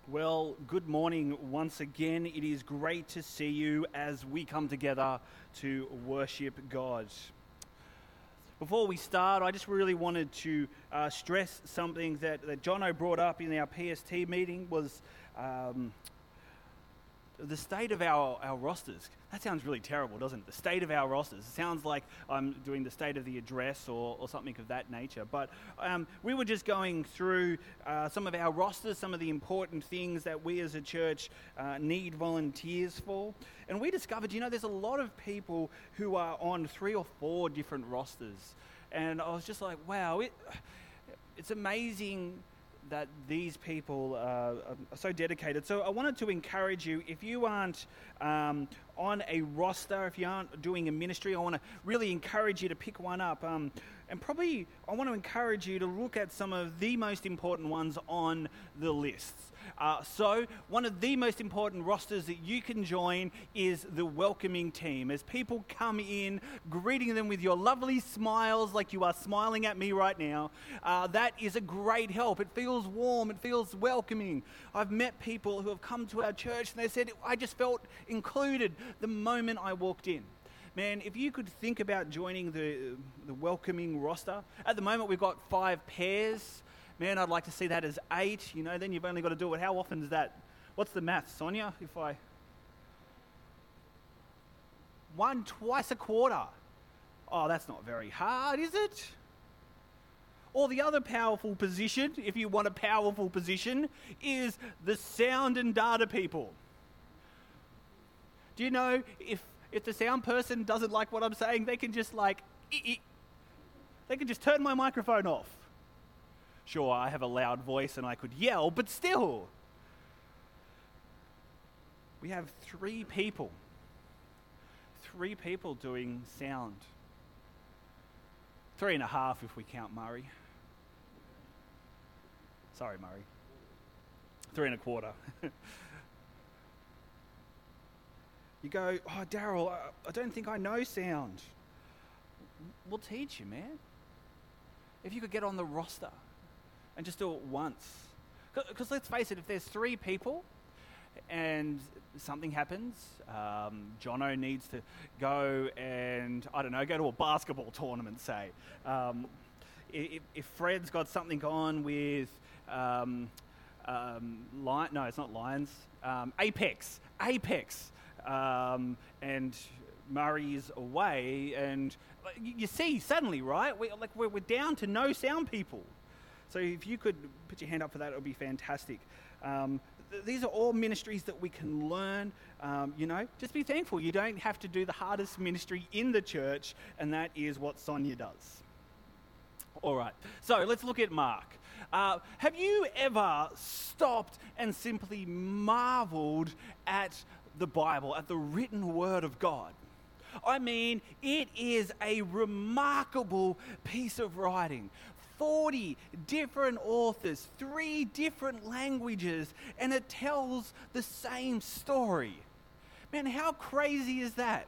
Well, good morning once again. It is great to see you as we come together to worship God. Before we start, I just really wanted to stress something that Jono brought up in our PST meeting was the state of our rosters. That sounds really terrible, doesn't it? The state of our rosters. It sounds like I'm doing the state of the address or something of that nature. But we were just going through some of our rosters, some of the important things that we as a church need volunteers for. And we discovered, there's a lot of people who are on 3 or 4 different rosters. And I was just like, wow, it's amazing that these people are so dedicated. So I wanted to encourage you, if you aren't on a roster, if you aren't doing a ministry, I want to really encourage you to pick one up. And probably I want to encourage you to look at some of the most important ones on the lists. So one of the most important rosters that you can join is the welcoming team. As people come in, greeting them with your lovely smiles like you are smiling at me right now, that is a great help. It feels warm, it feels welcoming. I've met people who have come to our church and they said, I just felt included the moment I walked in. Man, if you could think about joining the welcoming roster, at the moment we've got 5 pairs. Man, I'd like to see that as 8, then you've only got to do it. How often is that? What's the math, Sonia? Twice a quarter. Oh, that's not very hard, is it? Or the other powerful position, if you want a powerful position, is the sound and data people. Do you know, if the sound person doesn't like what I'm saying, they can just they can just turn my microphone off. Sure, I have a loud voice and I could yell, but still. We have 3 people. 3 people doing sound. 3.5 if we count Murray. Sorry, Murray. 3.25. You go, oh, Daryl, I don't think I know sound. We'll teach you, man. If you could get on the roster and just do it once. Because let's face it, if there's 3 people and something happens, Jono needs to go and, go to a basketball tournament, say. If Fred's got something on with, no, it's not Lions, Apex. And Murray's away, and you see suddenly, right? We're down to no sound people. So if you could put your hand up for that, it would be fantastic. These are all ministries that we can learn. Just be thankful. You don't have to do the hardest ministry in the church, and that is what Sonia does. All right. So let's look at Mark. Have you ever stopped and simply marveled at the Bible, at the written word of God? I mean, it is a remarkable piece of writing. 40 different authors, 3 different languages, and it tells the same story. Man, how crazy is that?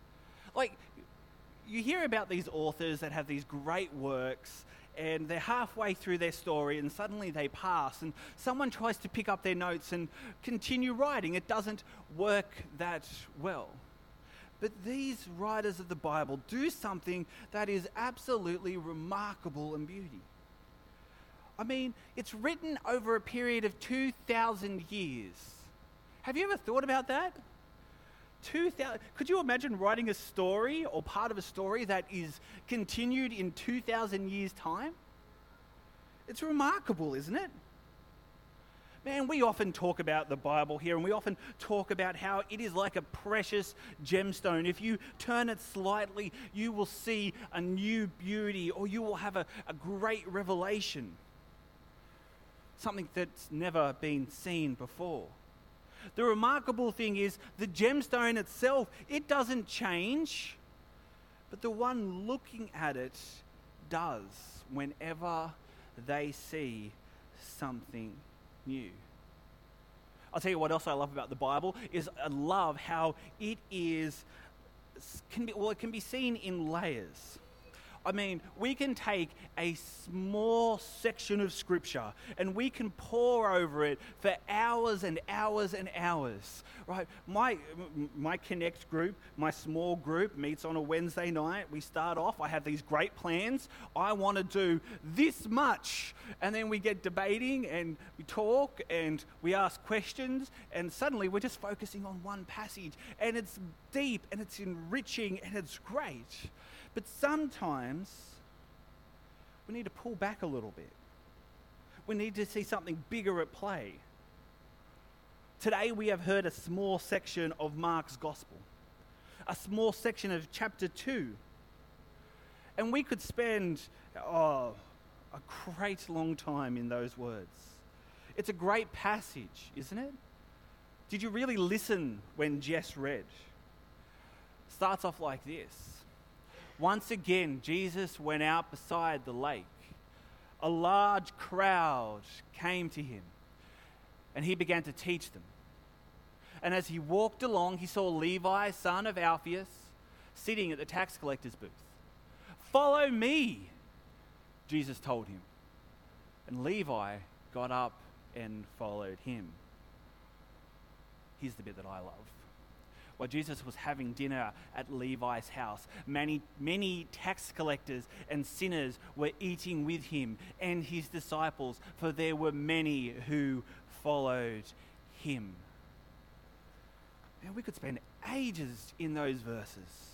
You hear about these authors that have these great works, and they're halfway through their story and suddenly they pass and someone tries to pick up their notes and continue writing. It doesn't work that well. But these writers of the Bible do something that is absolutely remarkable in beauty. I mean, it's written over a period of 2,000 years. Have you ever thought about that? 2,000. Could you imagine writing a story or part of a story that is continued in 2,000 years' time? It's remarkable, isn't it? Man, we often talk about the Bible here, and we often talk about how it is like a precious gemstone. If you turn it slightly, you will see a new beauty, or you will have a great revelation. Something that's never been seen before. The remarkable thing is the gemstone itself, it doesn't change, but the one looking at it does whenever they see something new. I'll tell you what else I love about the Bible is I love how it can be seen in layers. I mean, we can take a small section of Scripture and we can pore over it for hours and hours and hours, right? My Connect group, my small group, meets on a Wednesday night. We start off, I have these great plans. I want to do this much. And then we get debating and we talk and we ask questions, and suddenly we're just focusing on one passage, and it's deep and it's enriching and it's great. But sometimes we need to pull back a little bit. We need to see something bigger at play. Today we have heard a small section of Mark's Gospel, a small section of chapter 2. And we could spend a great long time in those words. It's a great passage, isn't it? Did you really listen when Jess read? Starts off like this. Once again, Jesus went out beside the lake. A large crowd came to him, and he began to teach them. And as he walked along, he saw Levi, son of Alphaeus, sitting at the tax collector's booth. "Follow me," Jesus told him. And Levi got up and followed him. Here's the bit that I love. While Jesus was having dinner at Levi's house, many tax collectors and sinners were eating with him and his disciples, for there were many who followed him. Man, we could spend ages in those verses.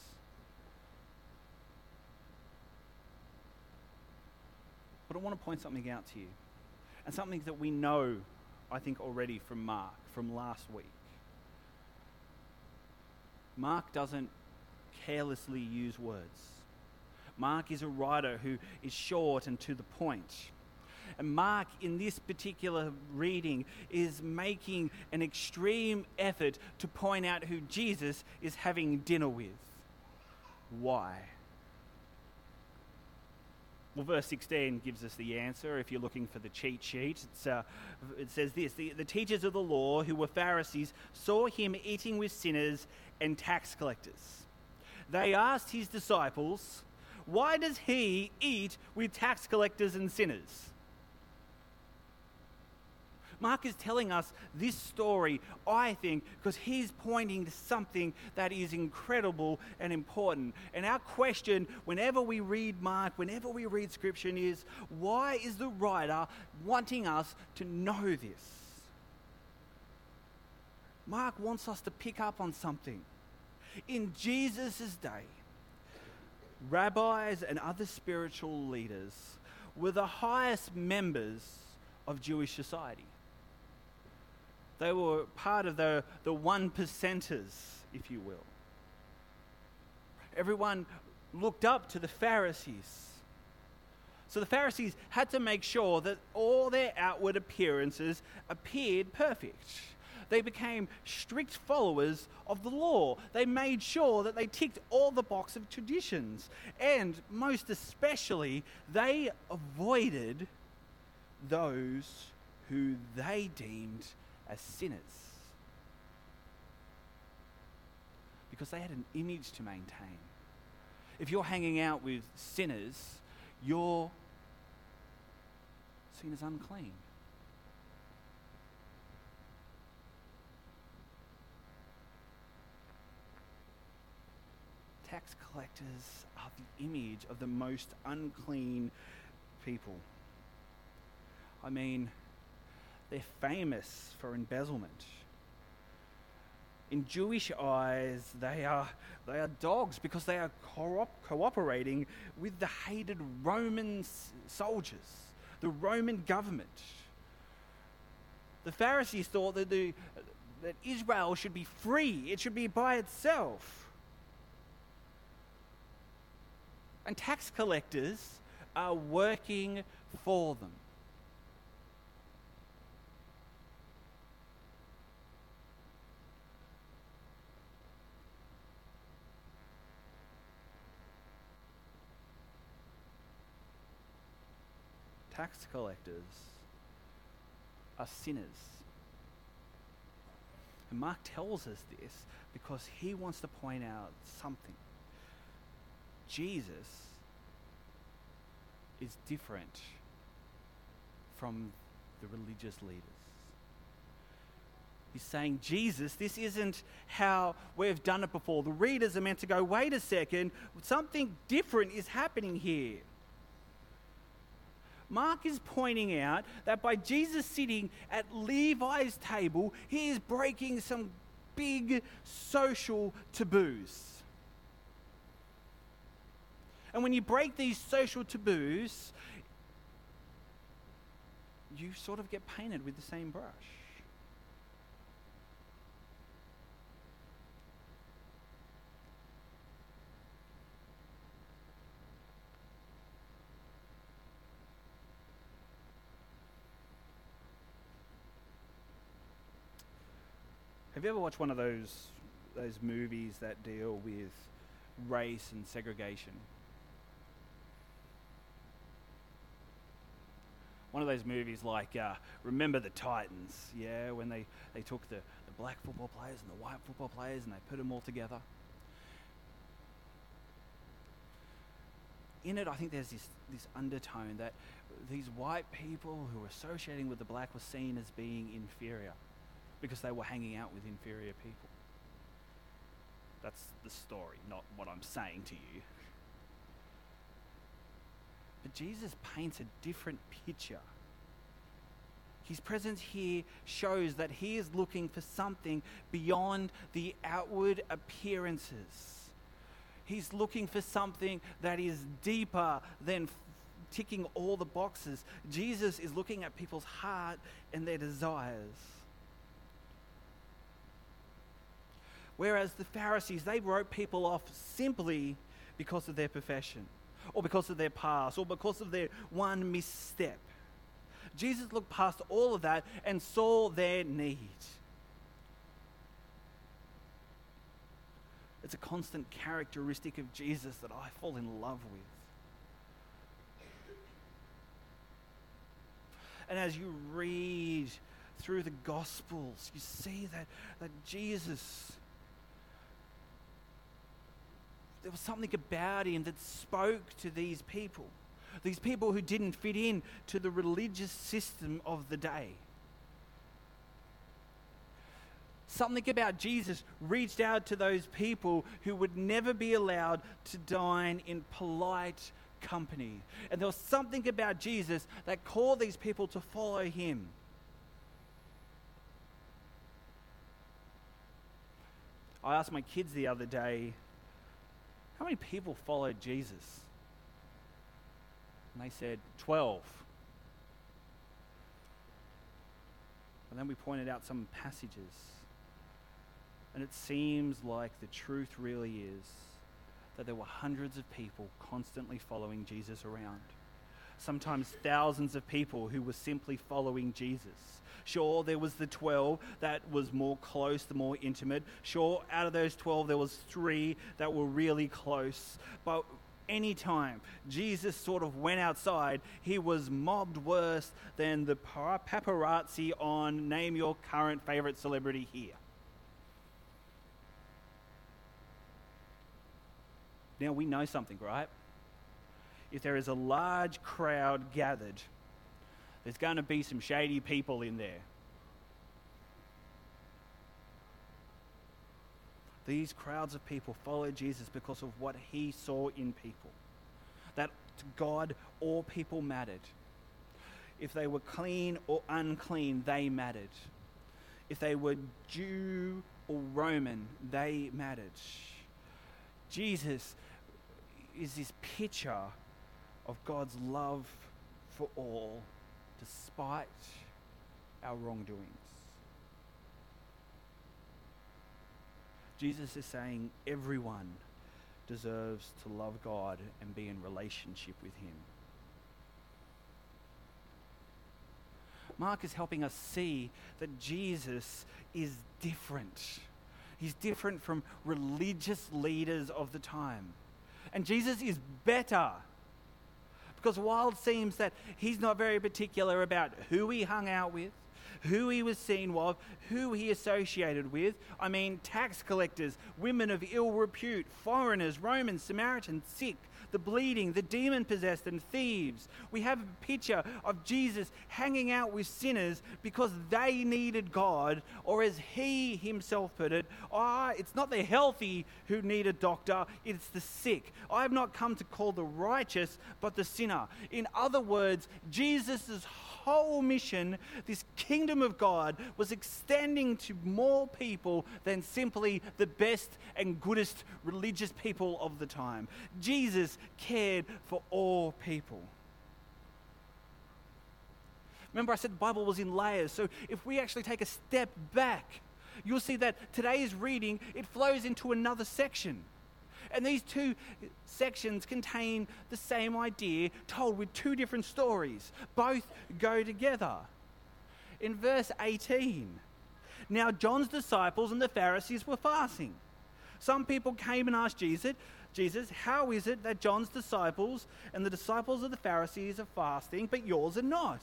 But I want to point something out to you, and something that we know, I think, already from Mark, from last week. Mark doesn't carelessly use words. Mark is a writer who is short and to the point. And Mark, in this particular reading, is making an extreme effort to point out who Jesus is having dinner with. Why? Well, verse 16 gives us the answer if you're looking for the cheat sheet. It says this: the teachers of the law, who were Pharisees, saw him eating with sinners and tax collectors. They asked his disciples, "Why does he eat with tax collectors and sinners?" Mark is telling us this story, I think, because he's pointing to something that is incredible and important. And our question, whenever we read Mark, whenever we read Scripture, is, why is the writer wanting us to know this? Mark wants us to pick up on something. In Jesus' day, rabbis and other spiritual leaders were the highest members of Jewish society. They were part of the 1%ers, if you will. Everyone looked up to the Pharisees. So the Pharisees had to make sure that all their outward appearances appeared perfect. They became strict followers of the law. They made sure that they ticked all the boxes of traditions. And most especially, they avoided those who they deemed as sinners, because they had an image to maintain. If you're hanging out with sinners, you're seen as unclean. Tax collectors are the image of the most unclean people. I mean, they're famous for embezzlement. In Jewish eyes, they are dogs because they are cooperating with the hated Roman soldiers, the Roman government. The Pharisees thought that Israel should be free. It should be by itself. And tax collectors are working for them. Tax collectors are sinners. And Mark tells us this because he wants to point out something. Jesus is different from the religious leaders. He's saying, Jesus, this isn't how we've done it before. The readers are meant to go, wait a second, something different is happening here. Mark is pointing out that by Jesus sitting at Levi's table, he is breaking some big social taboos. And when you break these social taboos, you sort of get painted with the same brush. Have you ever watched one of those movies that deal with race and segregation? One of those movies like Remember the Titans, yeah, when they took the black football players and the white football players and they put them all together. In it, I think there's this undertone that these white people who were associating with the black were seen as being inferior, because they were hanging out with inferior people. That's the story, not what I'm saying to you. But Jesus paints a different picture. His presence here shows that he is looking for something beyond the outward appearances. He's looking for something that is deeper than ticking all the boxes. Jesus is looking at people's heart and their desires. Whereas the Pharisees, they wrote people off simply because of their profession, or because of their past, or because of their one misstep. Jesus looked past all of that and saw their need. It's a constant characteristic of Jesus that I fall in love with. And as you read through the Gospels, you see that Jesus, there was something about him that spoke to these people who didn't fit in to the religious system of the day. Something about Jesus reached out to those people who would never be allowed to dine in polite company. And there was something about Jesus that called these people to follow him. I asked my kids the other day, how many people followed Jesus? And they said 12. And then we pointed out some passages. And it seems like the truth really is that there were hundreds of people constantly following Jesus around. Sometimes thousands of people who were simply following Jesus. Sure, there was the 12 that was more close, the more intimate. Sure, out of those 12, there was 3 that were really close. But anytime Jesus sort of went outside, he was mobbed worse than the paparazzi on name your current favorite celebrity here. Now we know something, right? If there is a large crowd gathered, there's going to be some shady people in there. These crowds of people followed Jesus because of what he saw in people. That to God, all people mattered. If they were clean or unclean, they mattered. If they were Jew or Roman, they mattered. Jesus is this picture of God's love for all, despite our wrongdoings. Jesus is saying everyone deserves to love God and be in relationship with him. Mark is helping us see that Jesus is different. He's different from religious leaders of the time. And Jesus is better. Because while it seems that he's not very particular about who he hung out with, who he was seen with, who he associated with. I mean, tax collectors, women of ill repute, foreigners, Romans, Samaritans, sick, the bleeding, the demon-possessed, and thieves. We have a picture of Jesus hanging out with sinners because they needed God, or as he himself put it, it's not the healthy who need a doctor, it's the sick. I have not come to call the righteous, but the sinner. In other words, Jesus' whole mission, this kingdom of God, was extending to more people than simply the best and goodest religious people of the time. Jesus cared for all people. Remember, I said the Bible was in layers, so if we actually take a step back, you'll see that today's reading, it flows into another section. And these two sections contain the same idea told with two different stories. Both go together. In verse 18, now John's disciples and the Pharisees were fasting. Some people came and asked Jesus, how is it that John's disciples and the disciples of the Pharisees are fasting, but yours are not?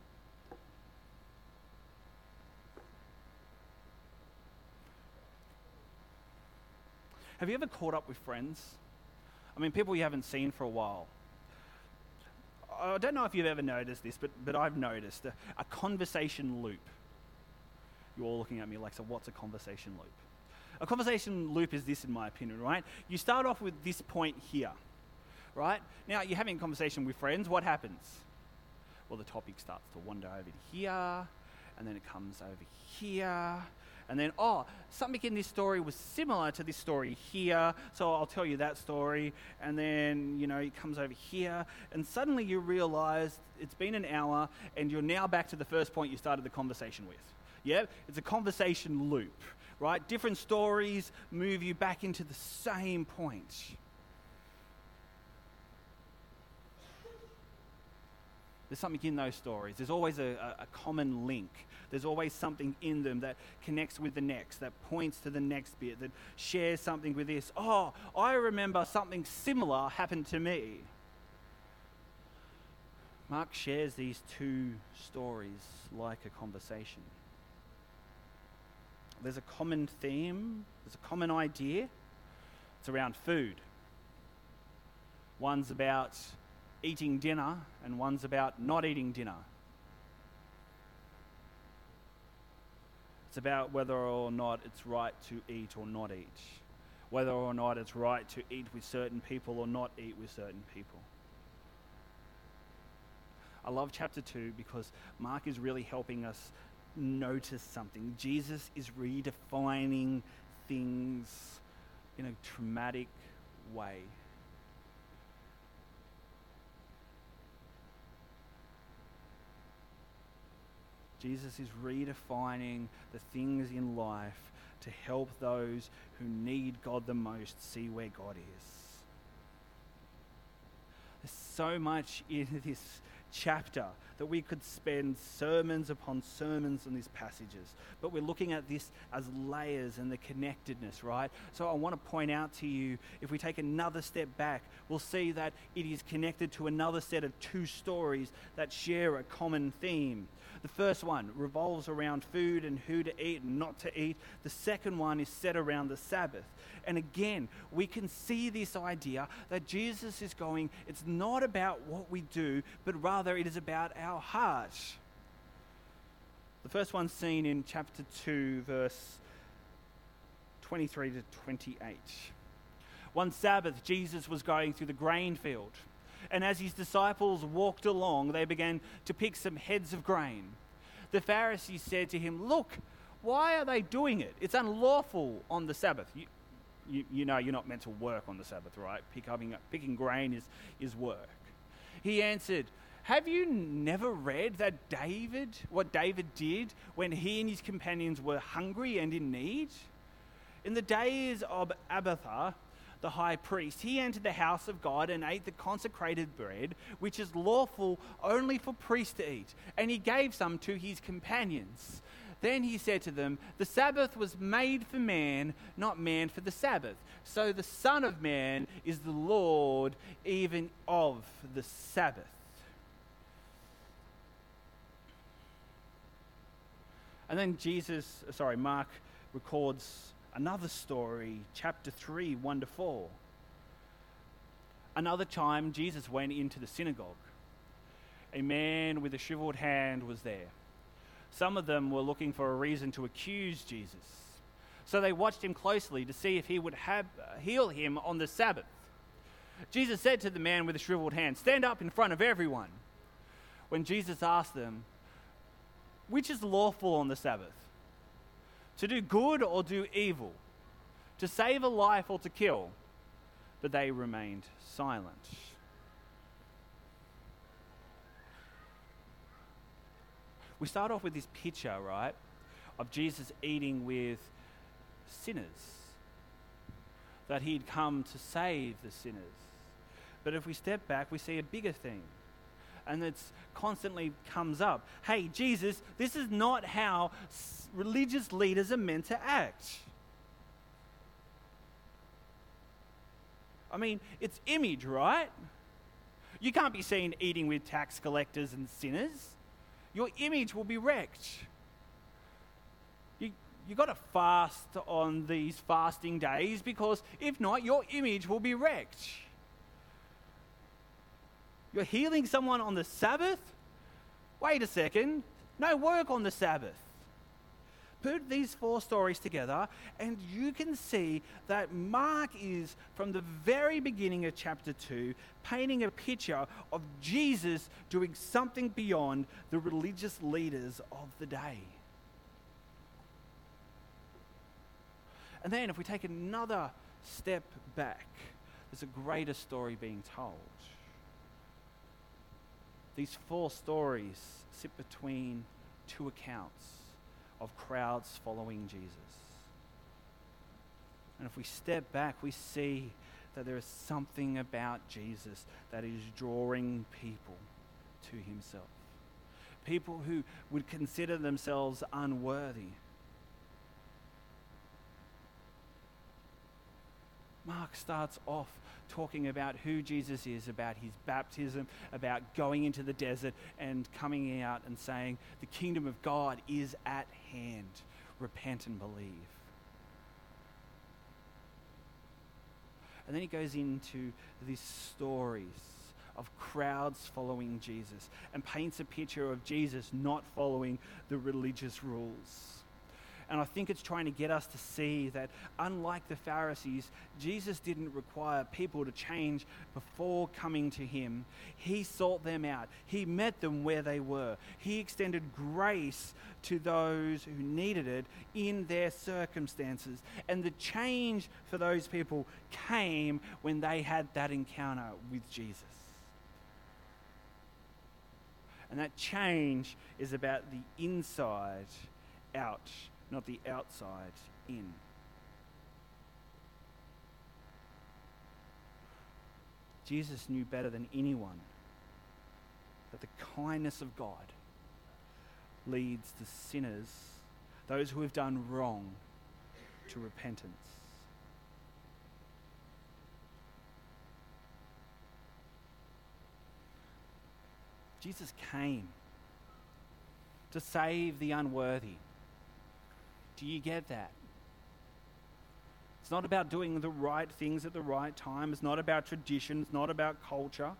Have you ever caught up with friends? I mean, people you haven't seen for a while. I don't know if you've ever noticed this, but I've noticed a conversation loop. You're all looking at me like, so what's a conversation loop? A conversation loop is this, in my opinion, right? You start off with this point here, right? Now, you're having a conversation with friends. What happens? Well, the topic starts to wander over here, and then it comes over here. And then, something in this story was similar to this story here, so I'll tell you that story. And then, it comes over here, and suddenly you realize it's been an hour, and you're now back to the first point you started the conversation with. Yeah? It's a conversation loop, right? Different stories move you back into the same point. There's something in those stories. There's always a common link. There's always something in them that connects with the next, that points to the next bit, that shares something with this. I remember something similar happened to me. Mark shares these two stories like a conversation. There's a common theme, there's a common idea. It's around food. One's about eating dinner, and one's about not eating dinner. It's about whether or not it's right to eat or not eat. Whether or not it's right to eat with certain people or not eat with certain people. I love chapter 2 because Mark is really helping us notice something. Jesus is redefining things in a dramatic way. Jesus is redefining the things in life to help those who need God the most see where God is. There's so much in this chapter that we could spend sermons upon sermons on these passages, but we're looking at this as layers and the connectedness, right? So I want to point out to you, if we take another step back, we'll see that it is connected to another set of two stories that share a common theme. The first one revolves around food and who to eat and not to eat. The second one is set around the Sabbath. And again, we can see this idea that Jesus is going, it's not about what we do, but rather it is about our heart. The first one's seen in chapter 2, verse 23 to 28. One Sabbath, Jesus was going through the grain field. And as his disciples walked along, they began to pick some heads of grain. The Pharisees said to him, "Look, why are they doing it? It's unlawful on the Sabbath." You know you're not meant to work on the Sabbath, right? Picking grain is work. He answered, "Have you never read what David did when he and his companions were hungry and in need? In the days of Abiathar, the high priest, he entered the house of God and ate the consecrated bread, which is lawful only for priests to eat, and he gave some to his companions. Then he said to them, 'The Sabbath was made for man, not man for the Sabbath. So the Son of Man is the Lord even of the Sabbath.'" And then Mark records another story, chapter 3, 1 to 4. Another time, Jesus went into the synagogue. A man with a shriveled hand was there. Some of them were looking for a reason to accuse Jesus. So they watched him closely to see if he would heal him on the Sabbath. Jesus said to the man with the shriveled hand, "Stand up in front of everyone." When Jesus asked them, "Which is lawful on the Sabbath? To do good or do evil? To save a life or to kill?" But they remained silent. We start off with this picture, right, of Jesus eating with sinners, that he'd come to save the sinners. But if we step back, we see a bigger thing, and it's constantly comes up. Hey, Jesus, this is not how religious leaders are meant to act. I mean, it's image, right? You can't be seen eating with tax collectors and sinners. Your image will be wrecked. You got to fast on these fasting days, because if not, your image will be wrecked. You're healing someone on the Sabbath? Wait a second. No work on the Sabbath. Put these 4 stories together and you can see that Mark is, from the very beginning of chapter 2, painting a picture of Jesus doing something beyond the religious leaders of the day. And then if we take another step back, there's a greater story being told. These 4 stories sit between 2 accounts of crowds following Jesus. And if we step back, we see that there is something about Jesus that is drawing people to himself. People who would consider themselves unworthy. Mark starts off talking about who Jesus is, about his baptism, about going into the desert and coming out and saying, the kingdom of God is at hand. Repent and believe. And then he goes into these stories of crowds following Jesus and paints a picture of Jesus not following the religious rules. And I think it's trying to get us to see that, unlike the Pharisees, Jesus didn't require people to change before coming to him. He sought them out. He met them where they were. He extended grace to those who needed it in their circumstances. And the change for those people came when they had that encounter with Jesus. And that change is about the inside out, not the outside in. Jesus knew better than anyone that the kindness of God leads the sinners, those who have done wrong, to repentance. Jesus came to save the unworthy. Do you get that? It's not about doing the right things at the right time. It's not about tradition. It's not about culture.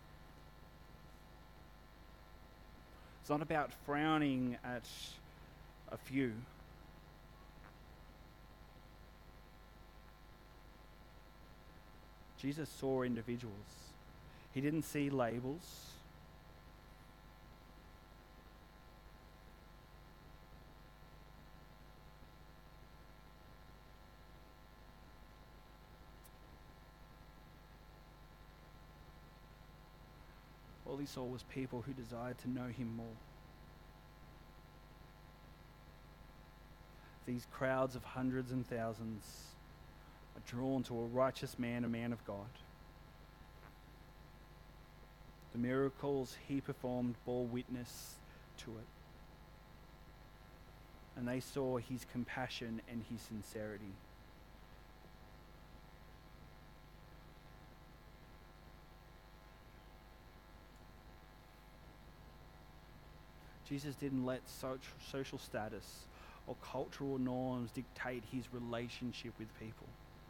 It's not about frowning at a few. Jesus saw individuals. He didn't see labels. All he saw was people who desired to know him more. These crowds of hundreds and thousands are drawn to a righteous man, a man of God. The miracles he performed bore witness to it. And they saw his compassion and his sincerity. Jesus didn't let social status or cultural norms dictate his relationship with people.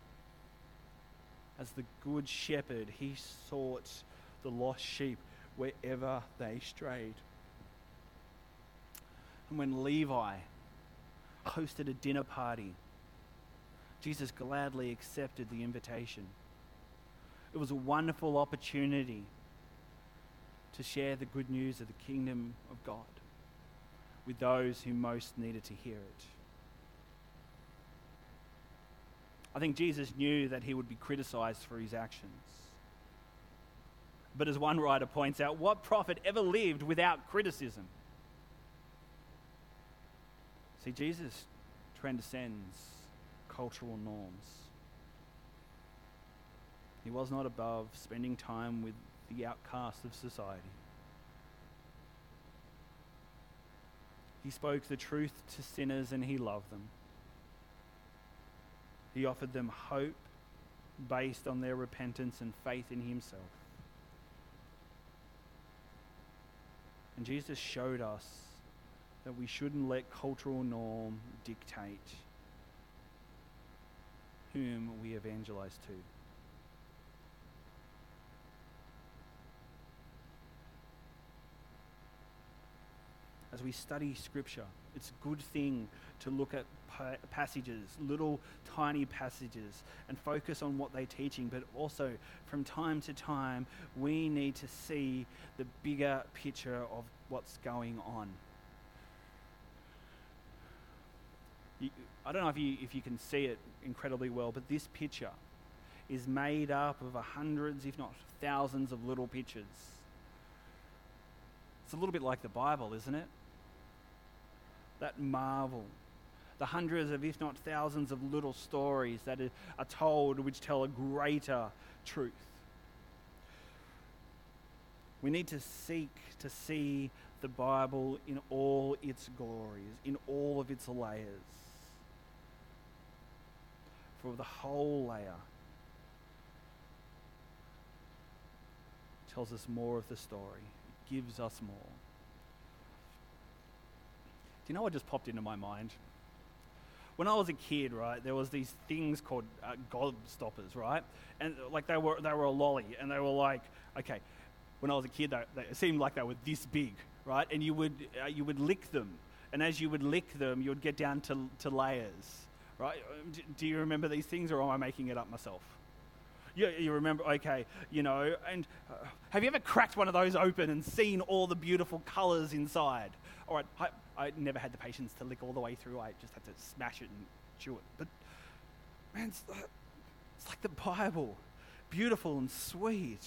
As the good shepherd, he sought the lost sheep wherever they strayed. And when Levi hosted a dinner party, Jesus gladly accepted the invitation. It was a wonderful opportunity to share the good news of the kingdom of God with those who most needed to hear it. I think Jesus knew that he would be criticized for his actions. But as one writer points out, what prophet ever lived without criticism? See, Jesus transcends cultural norms. He was not above spending time with the outcasts of society. He spoke the truth to sinners and he loved them. He offered them hope based on their repentance and faith in himself. And Jesus showed us that we shouldn't let cultural norm dictate whom we evangelize to. As we study Scripture, it's a good thing to look at passages, little tiny passages, and focus on what they're teaching, but also from time to time we need to see the bigger picture of what's going on. I don't know if you can see it incredibly well, but this picture is made up of hundreds, if not thousands, of little pictures. It's a little bit like the Bible, isn't it? That marvel. The hundreds of, if not thousands, of little stories that are told which tell a greater truth. We need to seek to see the Bible in all its glories, in all of its layers. For the whole layer tells us more of the story. It gives us more. Do you know what just popped into my mind? When I was a kid, right, there was these things called gobstoppers, right? And like they were a lolly, and they were like, okay, when I was a kid, they seemed like they were this big, right? And you would lick them, and as you would lick them, you would get down to layers, right? Do you remember these things, or am I making it up myself? You remember, okay, and have you ever cracked one of those open and seen all the beautiful colours inside? All right, I never had the patience to lick all the way through. I just had to smash it and chew it. But, man, it's like the Bible, beautiful and sweet.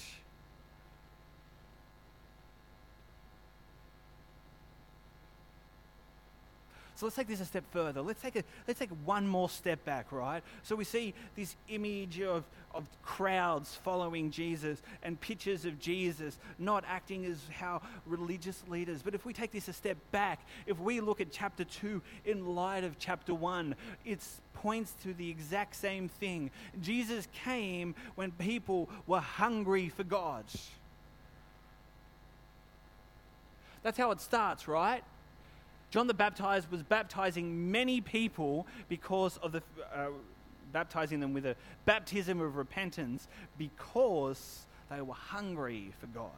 So let's take this a step further. Let's take one more step back, right? So we see this image of crowds following Jesus and pictures of Jesus not acting as how religious leaders. But if we take this a step back, if we look at chapter 2 in light of chapter 1, it points to the exact same thing. Jesus came when people were hungry for God. That's how it starts, right? John the Baptizer was baptizing many people because of baptizing them with a baptism of repentance because they were hungry for God.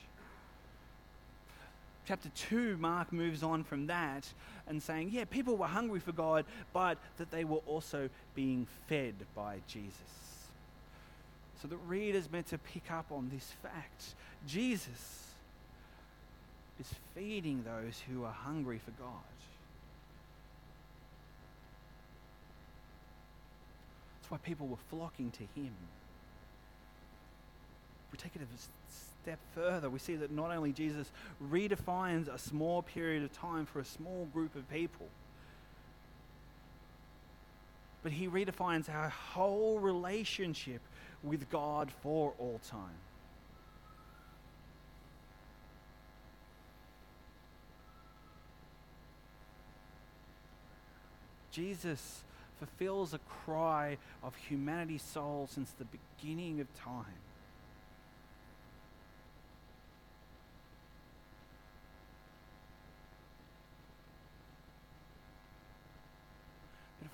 Chapter 2, Mark moves on from that and saying, yeah, people were hungry for God, but that they were also being fed by Jesus. So the reader's meant to pick up on this fact. Jesus is feeding those who are hungry for God. That's why people were flocking to him. If we take it a step further, we see that not only Jesus redefines a small period of time for a small group of people, but he redefines our whole relationship with God for all time. Jesus fulfills a cry of humanity's soul since the beginning of time.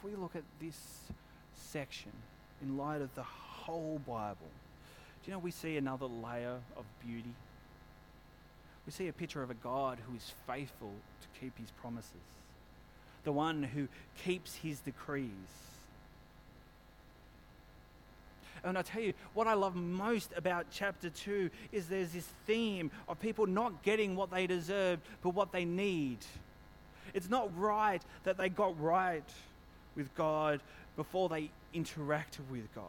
if we look at this section in light of the whole Bible, do you know we see another layer of beauty? We see a picture of a God who is faithful to keep his promises, the one who keeps his decrees. And I tell you, what I love most about chapter 2 is there's this theme of people not getting what they deserve, but what they need. It's not right that they got right with God before they interacted with God.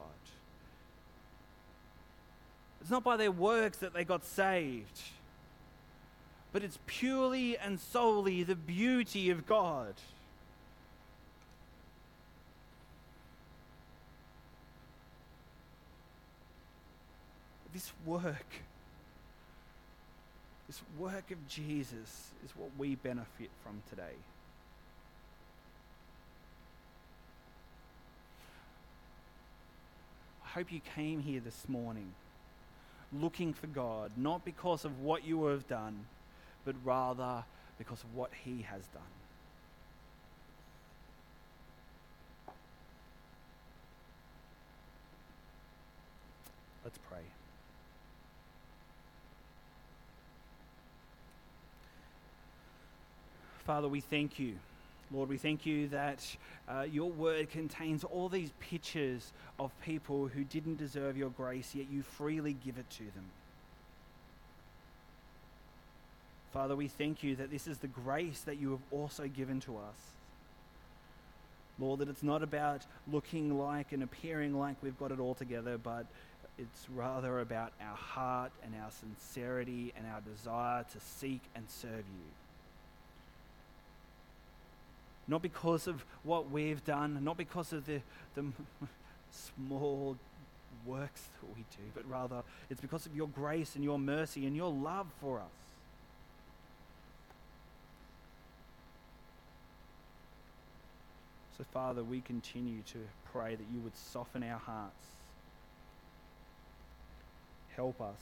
It's not by their works that they got saved, but it's purely and solely the beauty of God. This work of Jesus is what we benefit from today. I hope you came here this morning looking for God, not because of what you have done, but rather because of what he has done. Let's pray. Father, we thank you. Lord, we thank you that your word contains all these pictures of people who didn't deserve your grace, yet you freely give it to them. Father, we thank you that this is the grace that you have also given to us. Lord, that it's not about looking like and appearing like we've got it all together, but it's rather about our heart and our sincerity and our desire to seek and serve you. Not because of what we've done, not because of the small works that we do, but rather it's because of your grace and your mercy and your love for us. So, Father, we continue to pray that you would soften our hearts. Help us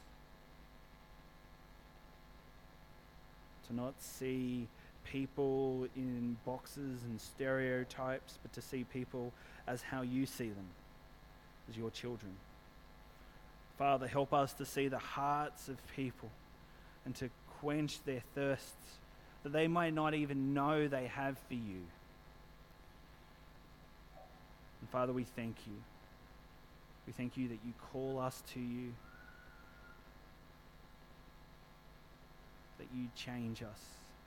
to not see people in boxes and stereotypes, but to see people as how you see them, as your children. Father, help us to see the hearts of people and to quench their thirsts that they might not even know they have for you. And Father, we thank you. We thank you that you call us to you, that you change us,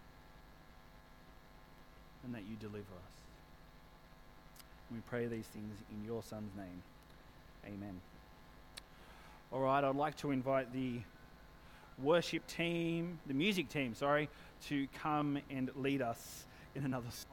and that you deliver us. And we pray these things in your Son's name. Amen. All right, I'd like to invite the worship team, the music team, to come and lead us in another song.